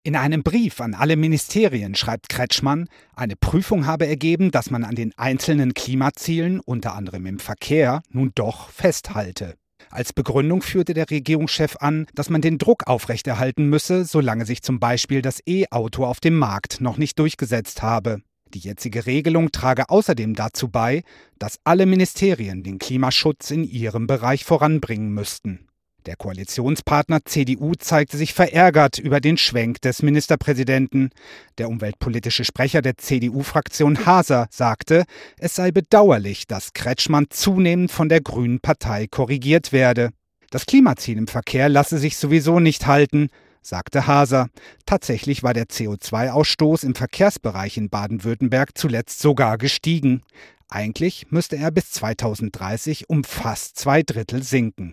In einem Brief an alle Ministerien schreibt Kretschmann, eine Prüfung habe ergeben, dass man an den einzelnen Klimazielen, unter anderem im Verkehr, nun doch festhalte. Als Begründung führte der Regierungschef an, dass man den Druck aufrechterhalten müsse, solange sich zum Beispiel das E-Auto auf dem Markt noch nicht durchgesetzt habe. Die jetzige Regelung trage außerdem dazu bei, dass alle Ministerien den Klimaschutz in ihrem Bereich voranbringen müssten. Der Koalitionspartner CDU zeigte sich verärgert über den Schwenk des Ministerpräsidenten. Der umweltpolitische Sprecher der CDU-Fraktion Haser sagte, es sei bedauerlich, dass Kretschmann zunehmend von der Grünen Partei korrigiert werde. Das Klimaziel im Verkehr lasse sich sowieso nicht halten, sagte Haser. Tatsächlich war der CO2-Ausstoß im Verkehrsbereich in Baden-Württemberg zuletzt sogar gestiegen. Eigentlich müsste er bis 2030 um fast 2/3 sinken.